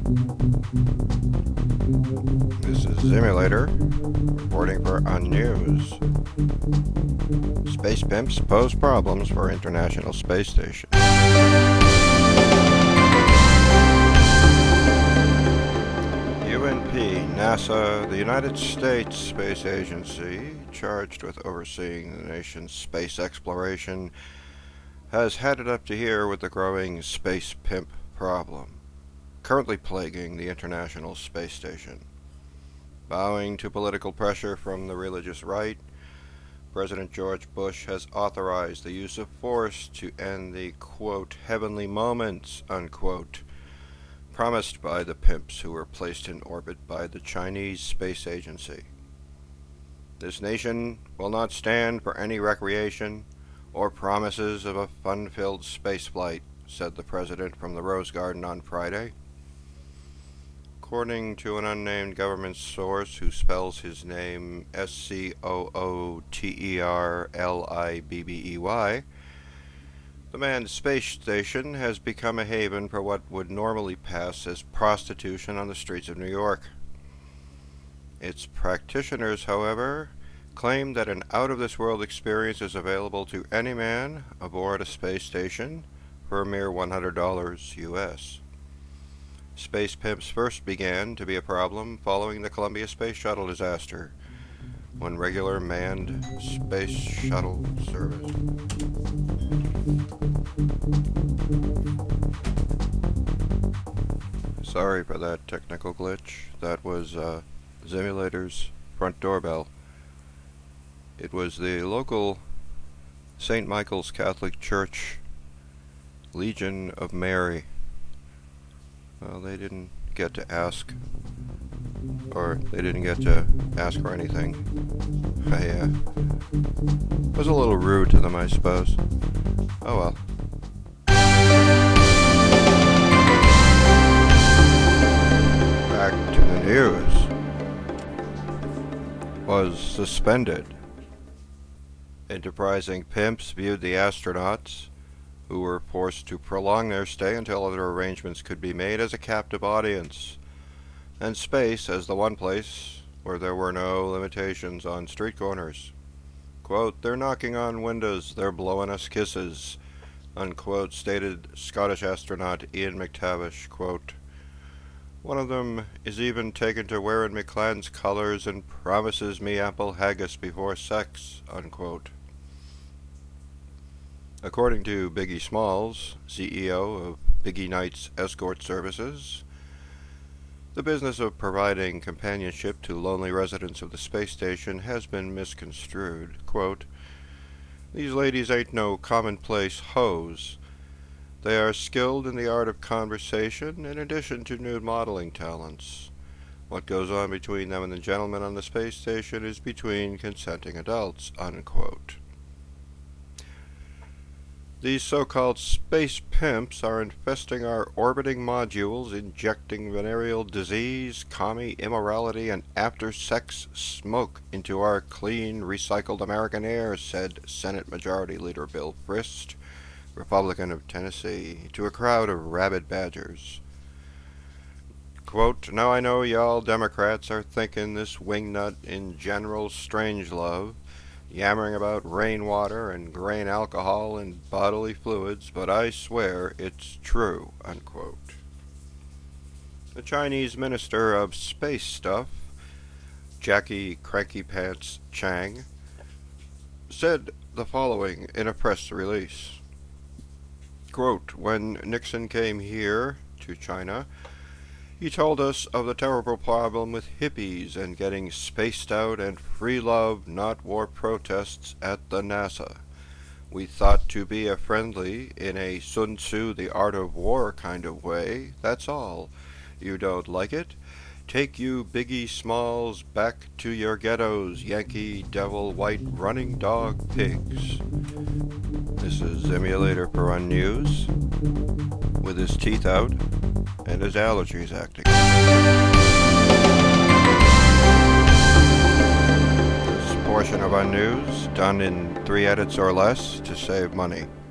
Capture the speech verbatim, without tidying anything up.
This is Simulator, reporting for Unnews. Space pimps pose problems for International Space Station. U N P, NASA, the United States Space Agency, charged with overseeing the nation's space exploration, has had it up to here with the growing space pimp problem, currently plaguing the International Space Station. Bowing to political pressure from the religious right, President George Bush has authorized the use of force to end the, quote, heavenly moments, unquote, promised by the pimps who were placed in orbit by the Chinese Space Agency. This nation will not stand for any recreation or promises of a fun-filled spaceflight, said the president from the Rose Garden on Friday. According to an unnamed government source who spells his name S C O O T E R L I B B E Y, the manned space station has become a haven for what would normally pass as prostitution on the streets of New York. Its practitioners, however, claim that an out-of-this-world experience is available to any man aboard a space station for a mere one hundred dollars U S Space pimps first began to be a problem following the Columbia Space Shuttle disaster, when regular manned space shuttle service. Sorry for that technical glitch. That was uh, Simulator's front doorbell. It was the local Saint Michael's Catholic Church Legion of Mary. Well, they didn't get to ask, or they didn't get to ask for anything. I uh, was a little rude to them, I suppose. Oh well. Back to the news. Was suspended. Enterprising pimps viewed the astronauts, who were forced to prolong their stay until other arrangements could be made, as a captive audience, and space as the one place where there were no limitations on street corners. Quote, "They're knocking on windows, they're blowing us kisses," unquote, stated Scottish astronaut Ian McTavish. Quote, "One of them is even taken to wearing McLean's colors and promises me apple haggis before sex," unquote. According to Biggie Smalls, C E O of Biggie Knight's Escort Services, the business of providing companionship to lonely residents of the space station has been misconstrued. Quote, "These ladies ain't no commonplace hoes. They are skilled in the art of conversation in addition to nude modeling talents. What goes on between them and the gentlemen on the space station is between consenting adults," unquote. These so-called space pimps are infesting our orbiting modules, injecting venereal disease, commie immorality, and after-sex smoke into our clean, recycled American air, said Senate Majority Leader Bill Frist, Republican of Tennessee, to a crowd of rabid badgers. Quote, "Now I know y'all Democrats are thinking this wingnut in General Strangelove, yammering about rainwater and grain alcohol and bodily fluids, but I swear it's true," unquote. The Chinese Minister of Space Stuff, Jackie Cranky Pants Chang, said the following in a press release. Quote, "When Nixon came here to China, he told us of the terrible problem with hippies and getting spaced out and free love, not war protests at the NASA. We thought to be a friendly, in a Sun Tzu the art of war kind of way, that's all. You don't like it? Take you Biggie Smalls back to your ghettos, Yankee devil white running dog pigs." This is Simulator for Unnews, with his teeth out and his allergies acting. This portion of Unnews done in three edits or less to save money.